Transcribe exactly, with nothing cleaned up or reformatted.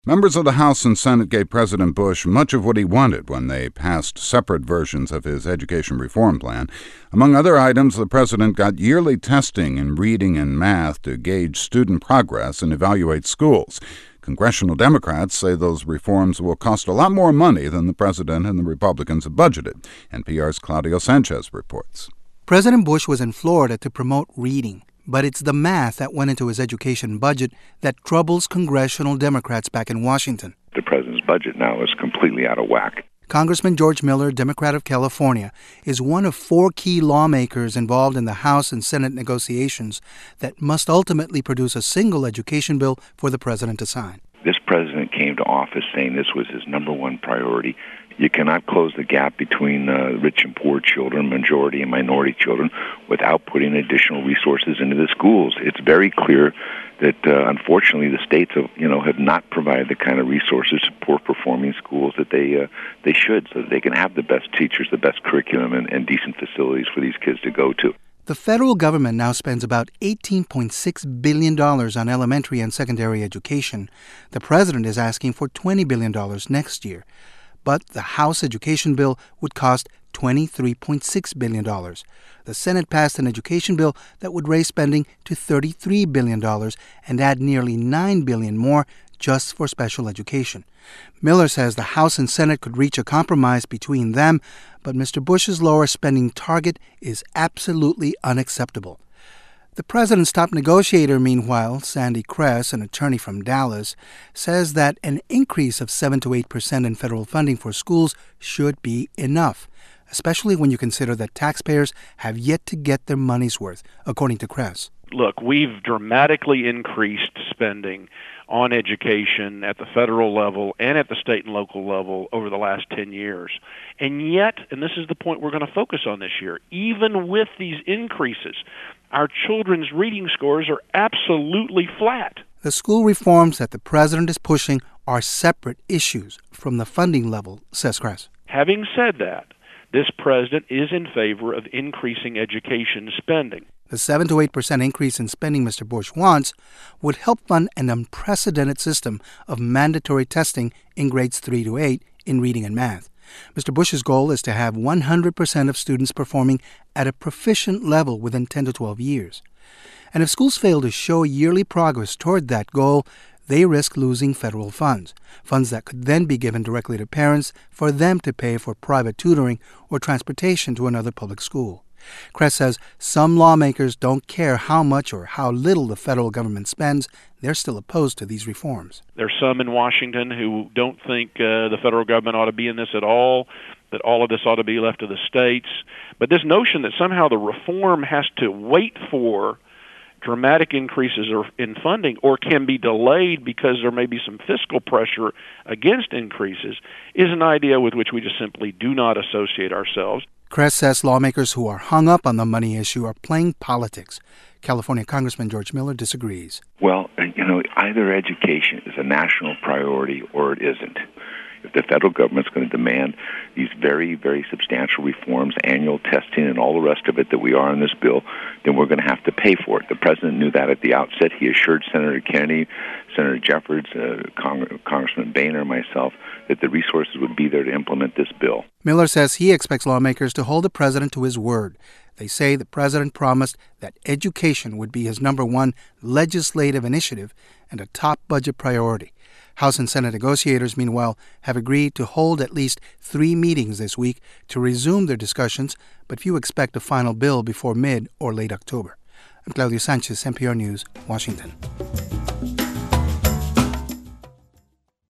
Members of the House and Senate gave President Bush much of what he wanted when they passed separate versions of his education reform plan. Among other items, the president got yearly testing in reading and math to gauge student progress and evaluate schools. Congressional Democrats say those reforms will cost a lot more money than the president and the Republicans have budgeted. N P R's Claudio Sanchez reports. President Bush was in Florida to promote reading. But it's the math that went into his education budget that troubles congressional Democrats back in Washington. The president's budget now is completely out of whack. Congressman George Miller, Democrat of California, is one of four key lawmakers involved in the House and Senate negotiations that must ultimately produce a single education bill for the president to sign. This president came to office saying this was his number one priority. You cannot close the gap between uh, rich and poor children, majority and minority children, without putting additional resources into the schools. It's very clear that, uh, unfortunately, the states have, you know, have not provided the kind of resources to poor-performing schools that they uh, they should, so that they can have the best teachers, the best curriculum, and, and decent facilities for these kids to go to. The federal government now spends about eighteen point six billion dollars on elementary and secondary education. The president is asking for twenty billion dollars next year. But the House education bill would cost twenty-three point six billion dollars. The Senate passed an education bill that would raise spending to thirty-three billion dollars and add nearly nine billion dollars more just for special education. Miller says the House and Senate could reach a compromise between them, but Mister Bush's lower spending target is absolutely unacceptable. The president's top negotiator, meanwhile, Sandy Kress, an attorney from Dallas, says that an increase of seven to eight percent in federal funding for schools should be enough, especially when you consider that taxpayers have yet to get their money's worth, according to Kress. Look, we've dramatically increased spending on education at the federal level and at the state and local level over the last ten years. And yet, and this is the point we're going to focus on this year, even with these increases, our children's reading scores are absolutely flat. The school reforms that the president is pushing are separate issues from the funding level, says Kress. Having said that, this president is in favor of increasing education spending. The seven to eight percent increase in spending Mister Bush wants would help fund an unprecedented system of mandatory testing in grades three to eight in reading and math. Mister Bush's goal is to have one hundred percent of students performing at a proficient level within ten to twelve years. And if schools fail to show yearly progress toward that goal, they risk losing federal funds, funds that could then be given directly to parents for them to pay for private tutoring or transportation to another public school. Kress says some lawmakers don't care how much or how little the federal government spends. They're still opposed to these reforms. There's some in Washington who don't think uh, the federal government ought to be in this at all, that all of this ought to be left to the states. But this notion that somehow the reform has to wait for dramatic increases in funding or can be delayed because there may be some fiscal pressure against increases is an idea with which we just simply do not associate ourselves. Kress says lawmakers who are hung up on the money issue are playing politics. California Congressman George Miller disagrees. Well, you know, either education is a national priority or it isn't. If the federal government's going to demand these very, very substantial reforms, annual testing and all the rest of it that we are in this bill, then we're going to have to pay for it. The president knew that at the outset. He assured Senator Kennedy, Senator Jeffords, uh, Cong- Congressman Boehner, and myself that the resources would be there to implement this bill. Miller says he expects lawmakers to hold the president to his word. They say the president promised that education would be his number one legislative initiative and a top budget priority. House and Senate negotiators, meanwhile, have agreed to hold at least three meetings this week to resume their discussions, but few expect a final bill before mid or late October. I'm Claudio Sanchez, N P R News, Washington.